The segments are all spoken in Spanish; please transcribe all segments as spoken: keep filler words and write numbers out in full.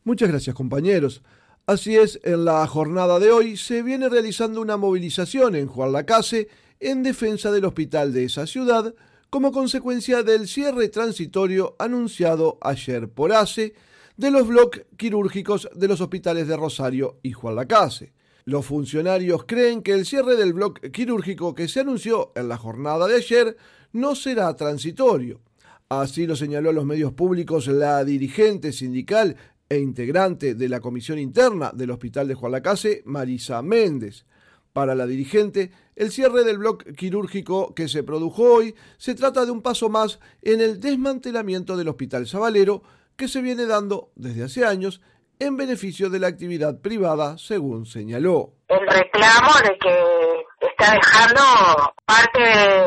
Muchas gracias, compañeros. Así es, en la jornada de hoy se viene realizando una movilización en Juan Lacase en defensa del hospital de esa ciudad como consecuencia del cierre transitorio anunciado ayer por ACE de los bloques quirúrgicos de los hospitales de Rosario y Juan Lacase. Los funcionarios creen que el cierre del bloque quirúrgico que se anunció en la jornada de ayer no será transitorio. Así lo señaló a los medios públicos la dirigente sindical e integrante de la comisión interna del Hospital de Juan Lacase, Marisa Méndez. Para la dirigente, el cierre del bloque quirúrgico que se produjo hoy se trata de un paso más en el desmantelamiento del Hospital Sabalero que se viene dando desde hace años en beneficio de la actividad privada, según señaló. El reclamo de que está dejando parte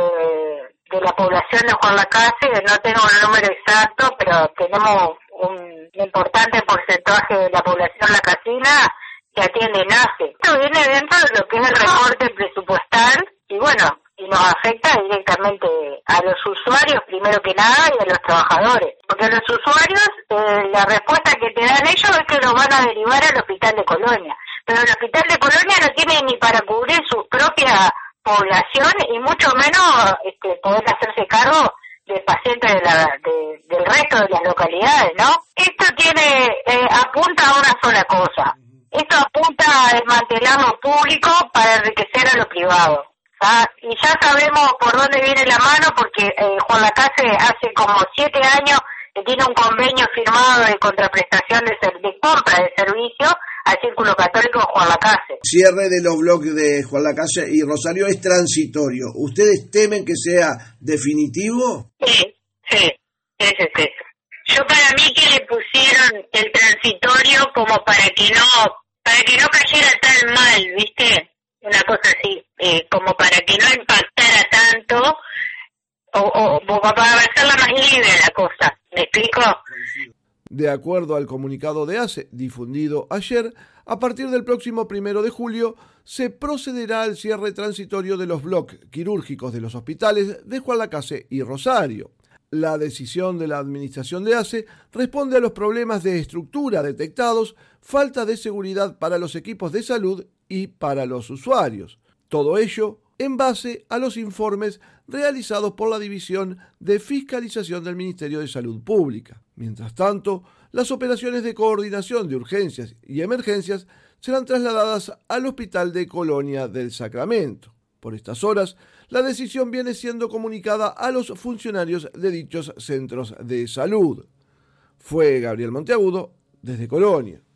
de, de la población de Juan Lacase, no tengo el número exacto, pero tenemos un importante porcentaje de la población lacasina que atiende NACE. Esto viene dentro de lo que es el recorte presupuestal y bueno, y nos afecta directamente a los usuarios primero que nada y a los trabajadores. Porque los usuarios, eh, la respuesta que te dan ellos es que los van a derivar al hospital de Colonia. Pero el hospital de Colonia no tiene ni para cubrir su propia población y mucho menos este, poder hacerse cargo de pacientes de la, de, del resto de las localidades, ¿no? Esto tiene, eh, apunta a una sola cosa. Esto apunta a desmantelar lo público para enriquecer a lo privado. ¿Ah? Y ya sabemos por dónde viene la mano porque eh, Juan Lacase hace como siete años que tiene un convenio firmado de contraprestación de, ser, de compra de servicios al Círculo Católico de Juan Lacase. Cierre de los bloques de Juan Lacase y Rosario es transitorio. ¿Ustedes temen que sea definitivo? Sí, sí, ese es eso. Yo para mí que le pusieron el transitorio como para que no, para que no cayera tan mal, ¿viste? Una cosa así, eh, como para que no impactara tanto o, o, o para hacerla más libre la cosa. ¿Me explico? De acuerdo al comunicado de ACE difundido ayer, a partir del próximo primero de julio se procederá al cierre transitorio de los bloques quirúrgicos de los hospitales de Juan Lacase y Rosario. La decisión de la administración de ACE responde a los problemas de estructura detectados, falta de seguridad para los equipos de salud y para los usuarios. Todo ello en base a los informes realizados por la División de Fiscalización del Ministerio de Salud Pública. Mientras tanto, las operaciones de coordinación de urgencias y emergencias serán trasladadas al Hospital de Colonia del Sacramento. Por estas horas, la decisión viene siendo comunicada a los funcionarios de dichos centros de salud. Fue Gabriel Monteagudo, desde Colonia.